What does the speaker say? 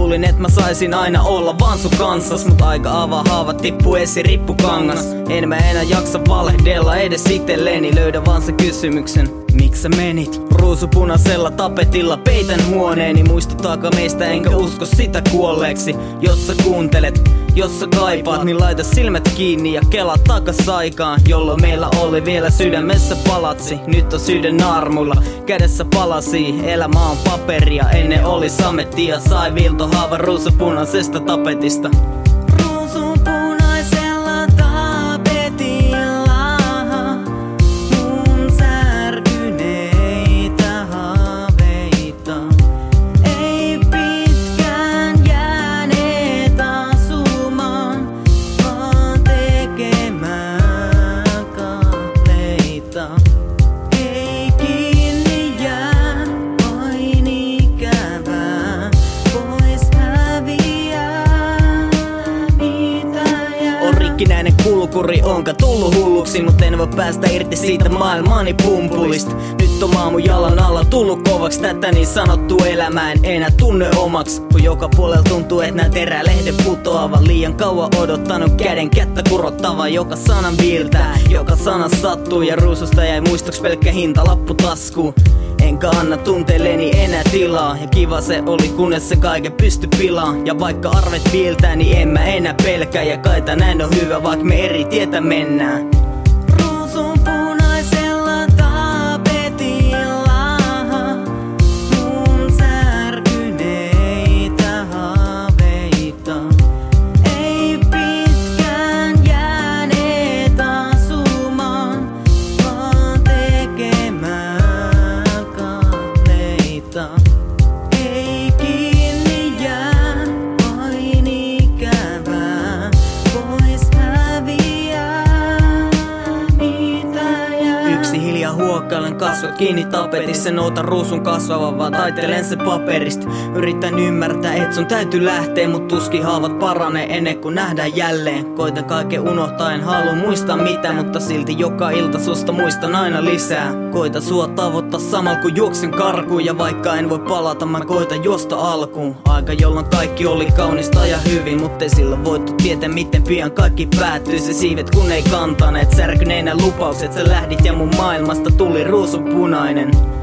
Luulin et mä saisin aina olla vaan sun kanssas, mut aika avaa haavat tippuu esi rippukangas. En mä enää jaksa valehdella edes itelleni, löydä vaan se kysymyksen, miksi sä menit? Ruusupunaisella tapetilla peitän huoneeni, muistuttaako meistä enkä usko sitä kuolleeksi. Jos sä kuuntelet, jos sä kaipaat, niin laita silmät kiinni ja kelaa takas aikaan, jolloin meillä oli vielä sydämessä palatsi. Nyt on sydän naarmuilla, kädessä palasi. Elämä on paperia, ennen oli samettia. Sai viiltohaavan ruusupunaisesta tapetista. Ruusupunaisella tapetilla mun särkyneitä haaveita. Ei pitkään jääneet asumaan, vaan tekemään kappaleita. Ei kiinni jää, vain ikävää, pois häviää mitä jää. On rikkinäinen kulkuri, onka tullu hulluksi, mut en voi päästä irti siitä maailmani pumpulista. Nyt on maa mun jalan alla tullu kovaks, tätä niin sanottu elämää en enää tunne omaks. Kun joka puolella tuntuu et nää terälehden putoavan, liian kauan odottanut käden kättä kurottava. Joka sanan viiltää, joka sana sattuu, ja ruususta jäi muistoks pelkkä hintalappu taskuun. Enkä anna tunteilleni enää tilaa, ja kiva se oli kunnes se kaiken pysty pilaan. Ja vaikka arvet viiltää, niin en mä enää pelkää, ja kai tää näin on hyvä, vaikka me eri tietä mennään. Ruusupunaisella tapetilla mun särkyneitä haaveita. Ei pitkään jääneet asumaan, vaan tekemään kappaleita. Ei kiinni jää, vain ikävää, pois häviää mitä jää. Yksi hiljaa huokailen kasvot kiinni tapetissa, en oota ruusun kasvavan, vaan taitelen se paperista. Yritän ymmärtää, et sun täytyy lähteä, mut tuskin haavat paranee ennen kuin nähdään jälleen. Koitan kaiken unohtaa, en halua muistaa mitä, mutta silti joka ilta susta muistan aina lisää. Koitan sua tavoittaa samalla kun juoksen karkuun, ja vaikka en voi palata, mä koitan juosta alkuun. Aika jolloin kaikki oli kaunista ja hyvin, mut ei silloin voitu tietää miten pian kaikki päättyy. Se siivet kun ei kantaneet, särkyneinä lupaukset sä lähdit ja mun maailmasta tuli ruusunpunainen.